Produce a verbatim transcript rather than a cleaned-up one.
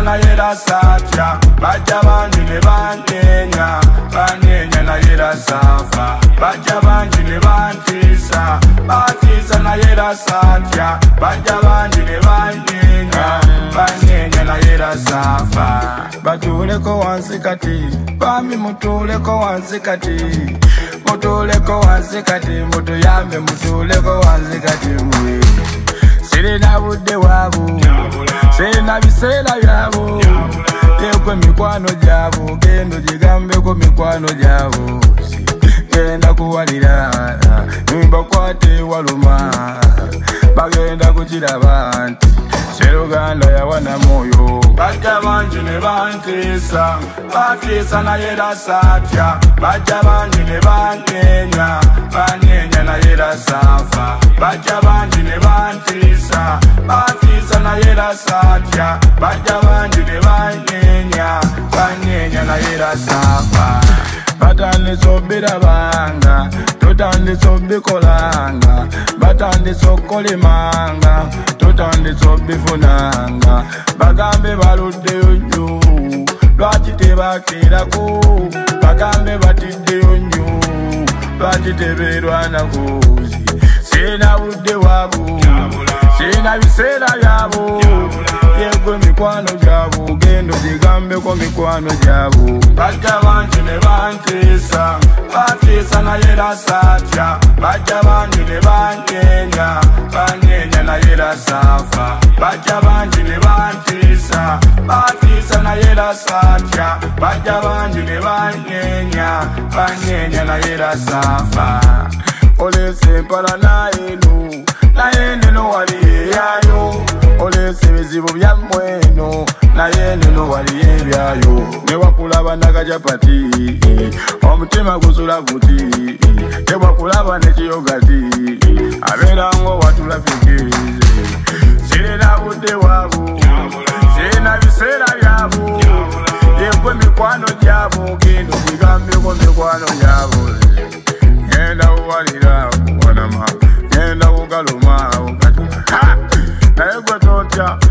naye rasatya bajja bangi ne banyeenya banyeenya naye rasafa bajja bangi ne bantiisa batiisa naye rasatya bajja bangi ne banyeenya banyeenya naye rasafa batuuleko wansi kati bami mutuuleko wansi kati mutuuleko wansi kati mutuyambe mutuuleko wansi kati mwe sirina budde bwabo sirina biseera byabo yekwe mikwano gyabo gendo gigambeko mikwano gyabo genda kuwalira nimbakwate waluma bagenda kukiraba nti Seruganda yawana moyo bajja bangi ne bantiisa batiisa naye rasatya bajja bangi ne banyeenya banyeenya naye rasafa bajja bangi ne bantiisa batiisa naye rasatya bajja bangi ne banyeenya banyeenya naye rasafa batandise obirabanga totandise obikolanga batandise okukolimanga totandise obifunanga bagambe baluddeyo nnyo lwaki tebakeerako bagambe batiddeyo nnyo lwaki tebeerwanako sirina budde bwabo sirina biseera byabo yegwe mikwano gyabo gendo gigambeko mikwano gyabo bajja bangi ne bantiisa batiisa naye rasatya bajja bangi ne banyeenya banyeenya naye rasafa bajja bangi ne bantiisa batiisa naye rasatya bajja bangi ne banyeenya banyeenya naye rasafa olese mpala naeno naye neno wali eyayo olese ebizibu byammweno naye neno wali ebyayo newakulaba nakajapati omutima gusula guti tewakulaba nekiyogati abeerango watulafikirize sirina budde bwabo sirina biseera byabo yekwe mikwano gyabo gendo gigambeko mikwano gyabo genda uwalira kuwanama genda ugaluma ugatuma naye gwe totya